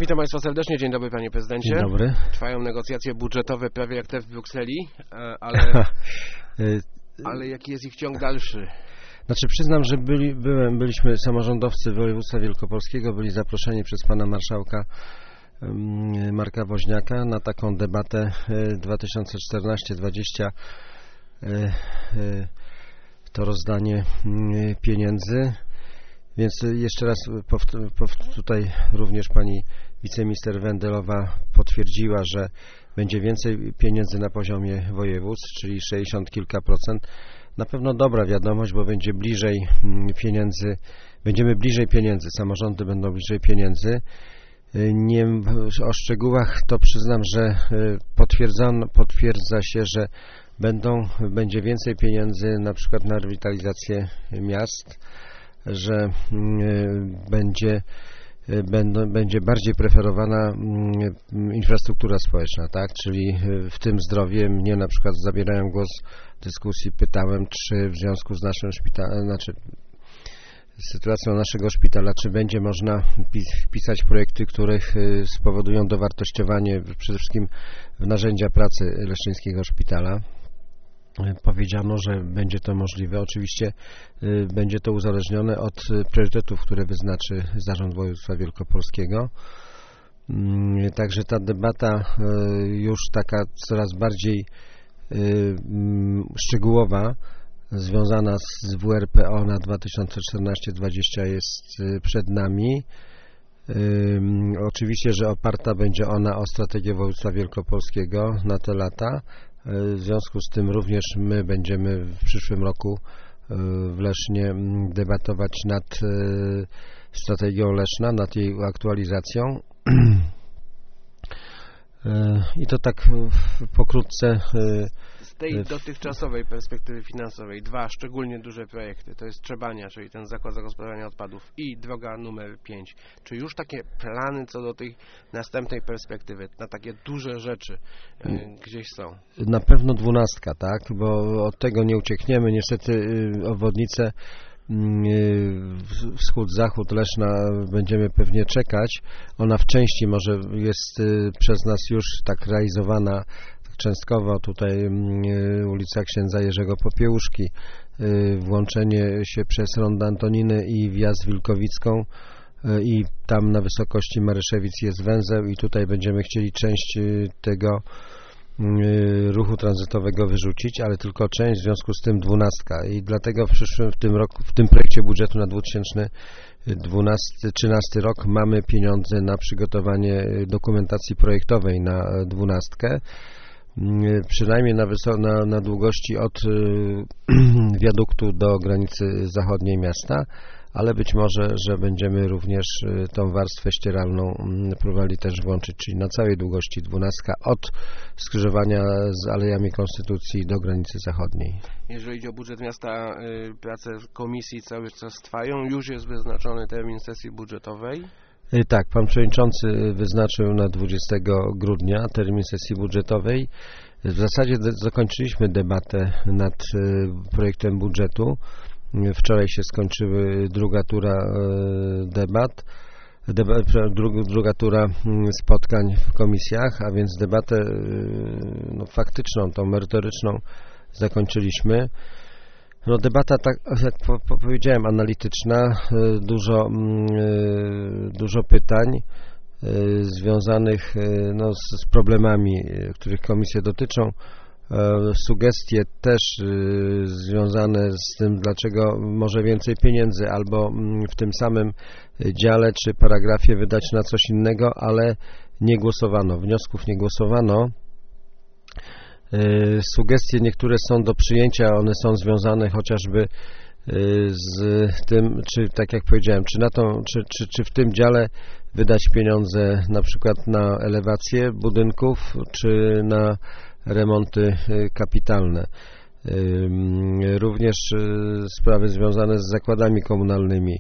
Witam Państwa serdecznie. Dzień dobry, Panie Prezydencie. Dzień dobry. Trwają negocjacje budżetowe prawie jak te w Brukseli, ale jaki jest ich ciąg dalszy? Znaczy przyznam, że byliśmy samorządowcy województwa wielkopolskiego, byli zaproszeni przez pana marszałka Marka Woźniaka na taką debatę 2014-2020, to rozdanie pieniędzy. Więc jeszcze raz tutaj również pani wiceminister Wendelowa potwierdziła, że będzie więcej pieniędzy na poziomie województw, czyli 60 kilka procent. Na pewno dobra wiadomość, bo będzie bliżej pieniędzy, będziemy bliżej pieniędzy, samorządy będą bliżej pieniędzy. Nie, o szczegółach to przyznam, że potwierdza się, że będzie więcej pieniędzy na przykład na rewitalizację miast, że będzie bardziej preferowana infrastruktura społeczna, tak? Czyli w tym zdrowie. Mnie na przykład zabierałem głos w dyskusji, pytałem, czy w związku z naszym szpitalem, sytuacją naszego szpitala, czy będzie można wpisać projekty, których spowodują dowartościowanie przede wszystkim w narzędzia pracy Leszczyńskiego Szpitala. Powiedziano, że będzie to możliwe. Oczywiście będzie to uzależnione od priorytetów, które wyznaczy Zarząd Województwa Wielkopolskiego. Także ta debata już taka coraz bardziej szczegółowa, związana z WRPO na 2014-2020 jest przed nami. Oczywiście, że oparta będzie ona o strategię województwa wielkopolskiego na te lata. W związku z tym również my będziemy w przyszłym roku w Lesznie debatować nad strategią Leszna, nad jej aktualizacją. I to tak pokrótce. Z tej dotychczasowej perspektywy finansowej dwa szczególnie duże projekty, to jest Trzebania, czyli ten zakład zagospodarowania odpadów, i droga numer 5. Czy już takie plany co do tej następnej perspektywy, na takie duże rzeczy gdzieś są? Na pewno 12, tak, bo od tego nie uciekniemy. Niestety obwodnice wschód-zachód Leszna będziemy pewnie czekać. Ona w części może jest przez nas już tak realizowana częstkowo. Tutaj ulica Księdza Jerzego Popiełuszki, włączenie się przez Rondo Antoniny i wjazd Wilkowicką, i tam na wysokości Maryszewic jest węzeł i tutaj będziemy chcieli część tego ruchu tranzytowego wyrzucić, ale tylko część, w związku z tym 12. I dlatego w tym projekcie budżetu na 2013 rok mamy pieniądze na przygotowanie dokumentacji projektowej na 12. Przynajmniej na długości od wiaduktu do granicy zachodniej miasta, ale być może, że będziemy również tą warstwę ścieralną próbowali też włączyć, czyli na całej długości 12 od skrzyżowania z Alejami Konstytucji do granicy zachodniej. Jeżeli chodzi o budżet miasta, prace komisji cały czas trwają, już jest wyznaczony termin sesji budżetowej. Tak, pan przewodniczący wyznaczył na 20 grudnia termin sesji budżetowej. W zasadzie zakończyliśmy debatę nad projektem budżetu. Wczoraj się skończyły druga tura druga tura spotkań w komisjach, a więc debatę faktyczną, tą merytoryczną zakończyliśmy. Debata, tak jak powiedziałem, analityczna, dużo pytań związanych z problemami, których komisje dotyczą, sugestie też związane z tym, dlaczego może więcej pieniędzy albo w tym samym dziale czy paragrafie wydać na coś innego, ale nie głosowano, wniosków nie głosowano. Sugestie niektóre są do przyjęcia, one są związane chociażby z tym, czy tak jak powiedziałem, czy w tym dziale wydać pieniądze na przykład na elewację budynków, czy na remonty kapitalne. Również sprawy związane z zakładami komunalnymi,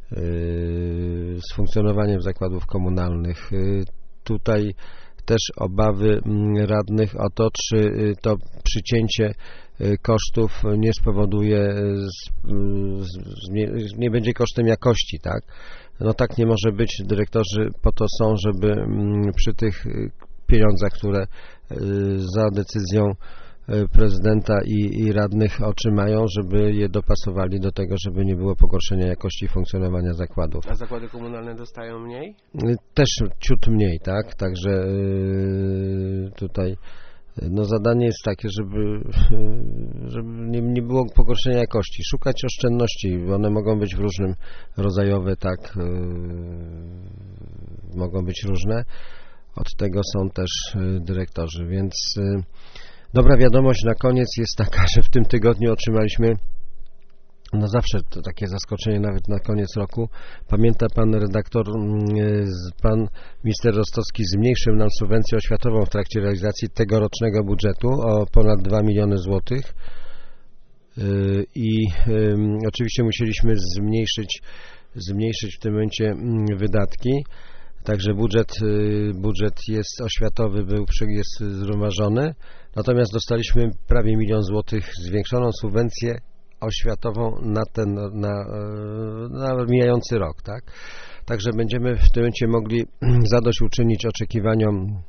z funkcjonowaniem zakładów komunalnych. Tutaj też obawy radnych o to, czy to przycięcie kosztów nie spowoduje, nie będzie kosztem jakości, tak? No tak nie może być. Dyrektorzy po to są, żeby przy tych pieniądzach, które za decyzją prezydenta i radnych otrzymają, żeby je dopasowali do tego, żeby nie było pogorszenia jakości funkcjonowania zakładów. A zakłady komunalne dostają mniej? Też ciut mniej, tak? Także tutaj zadanie jest takie, żeby nie było pogorszenia jakości. Szukać oszczędności, one mogą być różnym rodzajowe, tak? Mogą być różne. Od tego są też dyrektorzy, więc dobra wiadomość na koniec jest taka, że w tym tygodniu otrzymaliśmy, zawsze to takie zaskoczenie, nawet na koniec roku. Pamięta pan redaktor, pan minister Rostowski zmniejszył nam subwencję oświatową w trakcie realizacji tegorocznego budżetu o ponad 2 miliony złotych i oczywiście musieliśmy zmniejszyć w tym momencie wydatki. Także budżet jest oświatowy, jest zrównoważony, natomiast dostaliśmy prawie 1 milion złotych zwiększoną subwencję oświatową na mijający rok, tak? Także będziemy w tym momencie mogli zadośćuczynić oczekiwaniom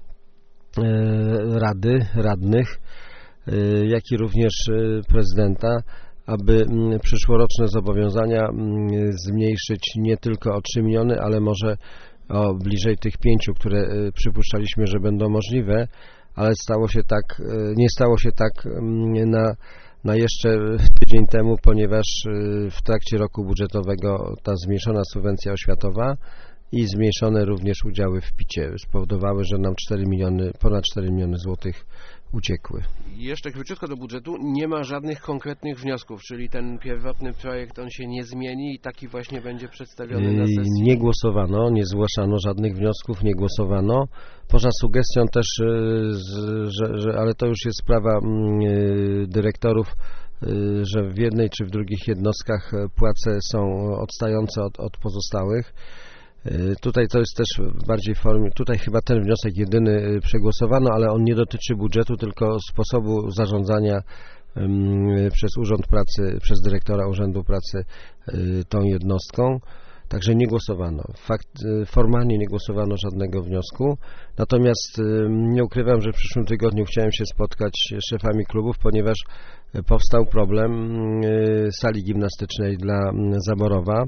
radnych, jak i również prezydenta, aby przyszłoroczne zobowiązania zmniejszyć nie tylko o 3 miliony, ale może o bliżej tych 5, które przypuszczaliśmy, że będą możliwe, ale nie stało się tak na jeszcze tydzień temu, ponieważ w trakcie roku budżetowego ta zmniejszona subwencja oświatowa i zmniejszone również udziały w PIT-cie spowodowały, że nam ponad 4 miliony złotych uciekły. Jeszcze króciutko do budżetu. Nie ma żadnych konkretnych wniosków, czyli ten pierwotny projekt, on się nie zmieni i taki właśnie będzie przedstawiony na sesji? Nie głosowano, nie zgłaszano żadnych wniosków, nie głosowano. Poza sugestią też, ale to już jest sprawa dyrektorów, że w jednej czy w drugich jednostkach płace są odstające od pozostałych. Tutaj to jest też bardziej w formie, tutaj chyba ten wniosek jedyny przegłosowano, ale on nie dotyczy budżetu, tylko sposobu zarządzania przez Urząd Pracy, przez dyrektora Urzędu Pracy tą jednostką. Także nie głosowano. Formalnie nie głosowano żadnego wniosku. Natomiast nie ukrywam, że w przyszłym tygodniu chciałem się spotkać z szefami klubów, ponieważ powstał problem sali gimnastycznej dla Zaborowa.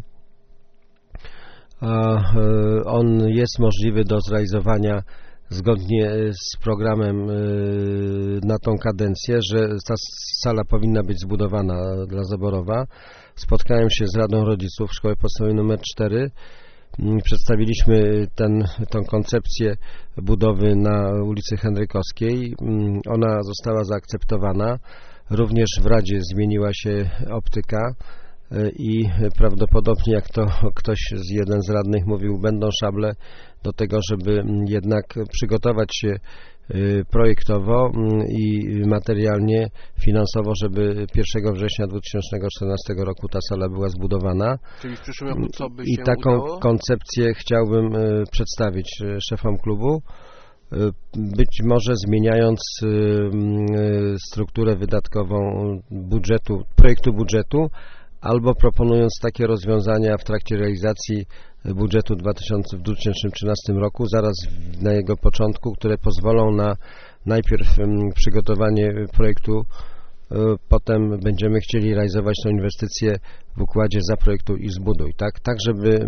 On jest możliwy do zrealizowania zgodnie z programem na tą kadencję, że ta sala powinna być zbudowana dla Zaborowa. Spotkałem się z Radą Rodziców Szkoły Podstawowej nr 4. Przedstawiliśmy tą koncepcję budowy na ulicy Henrykowskiej. Ona została zaakceptowana. Również w Radzie zmieniła się optyka i prawdopodobnie, jak to jeden z radnych mówił, będą szable do tego, żeby jednak przygotować się projektowo i materialnie, finansowo, żeby 1 września 2014 roku ta sala była zbudowana. Czyli w przyszłym roku co by się I taką udało? koncepcję chciałbym przedstawić szefom klubu, być może zmieniając strukturę wydatkową projektu budżetu, albo proponując takie rozwiązania w trakcie realizacji budżetu w 2013 roku, zaraz na jego początku, które pozwolą na najpierw przygotowanie projektu, potem będziemy chcieli realizować tę inwestycję w układzie zaprojektuj i zbuduj, tak żeby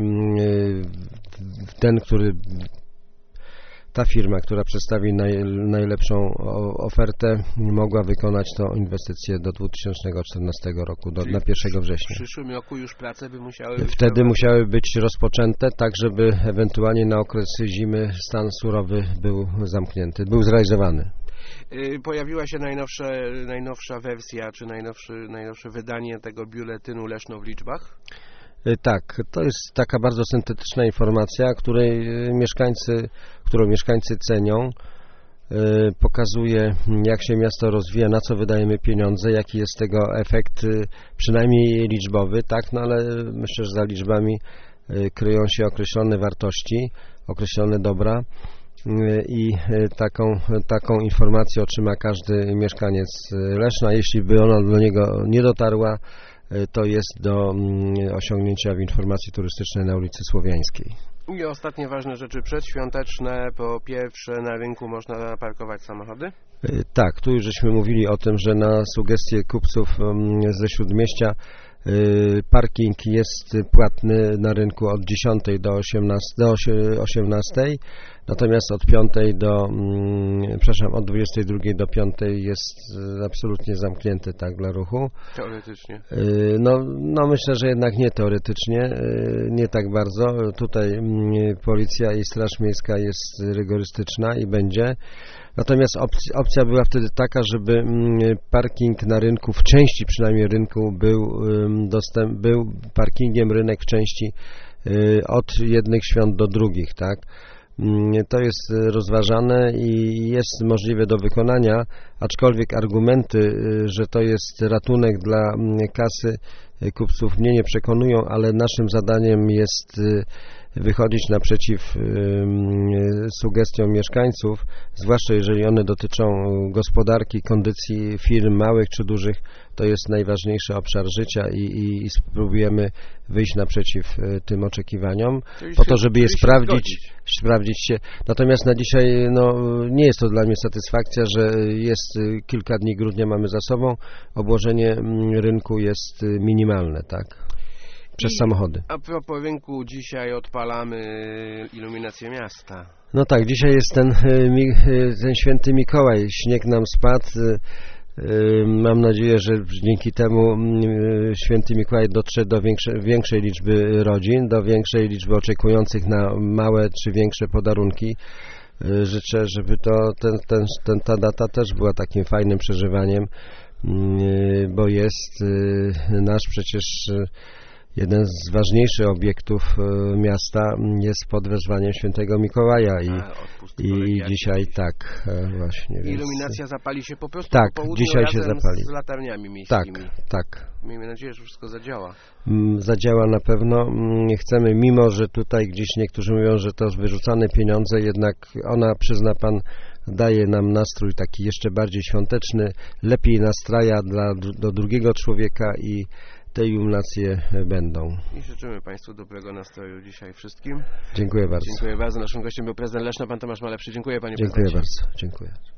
ta firma, która przedstawi najlepszą ofertę, mogła wykonać tę inwestycję do 2014 roku, na 1 września. W przyszłym roku już prace by musiały Wtedy musiały być rozpoczęte, tak żeby ewentualnie na okres zimy stan surowy był zamknięty, był zrealizowany. Pojawiła się najnowsza wersja, czy najnowsze wydanie tego biuletynu Leszno w liczbach? Tak, to jest taka bardzo syntetyczna informacja, którą mieszkańcy cenią. Pokazuje, jak się miasto rozwija, na co wydajemy pieniądze, jaki jest tego efekt, przynajmniej liczbowy, tak, no ale myślę, że za liczbami kryją się określone wartości, określone dobra i taką informację otrzyma każdy mieszkaniec Leszna. Jeśli by ona do niego nie dotarła, to jest do osiągnięcia w informacji turystycznej na ulicy Słowiańskiej. I ostatnie ważne rzeczy przedświąteczne. Po pierwsze, na rynku można parkować samochody? Tak, tu już żeśmy mówili o tym, że na sugestie kupców ze Śródmieścia parking jest płatny na rynku od 10 do 18, natomiast od 22 do 5 jest absolutnie zamknięty, tak, dla ruchu. Teoretycznie. No myślę, że jednak nie teoretycznie, nie tak bardzo. Tutaj policja i Straż Miejska jest rygorystyczna i będzie. Natomiast opcja była wtedy taka, żeby parking na rynku, w części przynajmniej rynku był parkingiem rynek w części od jednych świąt do drugich, tak? To jest rozważane i jest możliwe do wykonania, aczkolwiek argumenty, że to jest ratunek dla kasy kupców mnie nie przekonują, ale naszym zadaniem jest wychodzić naprzeciw sugestiom mieszkańców, zwłaszcza jeżeli one dotyczą gospodarki, kondycji firm małych czy dużych. To jest najważniejszy obszar życia i spróbujemy wyjść naprzeciw tym oczekiwaniom, po to, żeby je sprawdzić się. Natomiast na dzisiaj nie jest to dla mnie satysfakcja, że jest kilka dni grudnia mamy za sobą, obłożenie rynku jest minimalne, tak? Przez samochody. A propos rynku, dzisiaj odpalamy iluminację miasta. No tak, dzisiaj jest ten święty Mikołaj, śnieg nam spadł. Mam nadzieję, że dzięki temu święty Mikołaj dotrze do większej liczby rodzin, do większej liczby oczekujących na małe czy większe podarunki. Życzę, żeby ta data też była takim fajnym przeżywaniem, bo jest nasz przecież jeden z ważniejszych obiektów miasta jest pod wezwaniem świętego Mikołaja i dzisiaj tak właśnie. Iluminacja zapali się po prostu tak, po południu dzisiaj się zapali. z latarniami miejskimi. Tak. Miejmy nadzieję, że wszystko zadziała. Zadziała na pewno. Chcemy, mimo że tutaj gdzieś niektórzy mówią, że to wyrzucane pieniądze, jednak ona, przyzna Pan, daje nam nastrój taki jeszcze bardziej świąteczny, lepiej nastraja do drugiego człowieka i te iluminacje będą. I życzymy Państwu dobrego nastroju dzisiaj wszystkim. Dziękuję bardzo. Dziękuję bardzo. Naszym gościem był prezydent Leszna, pan Tomasz Malewszy. Dziękuję Panie Prezydencie. Dziękuję bardzo. Dziękuję.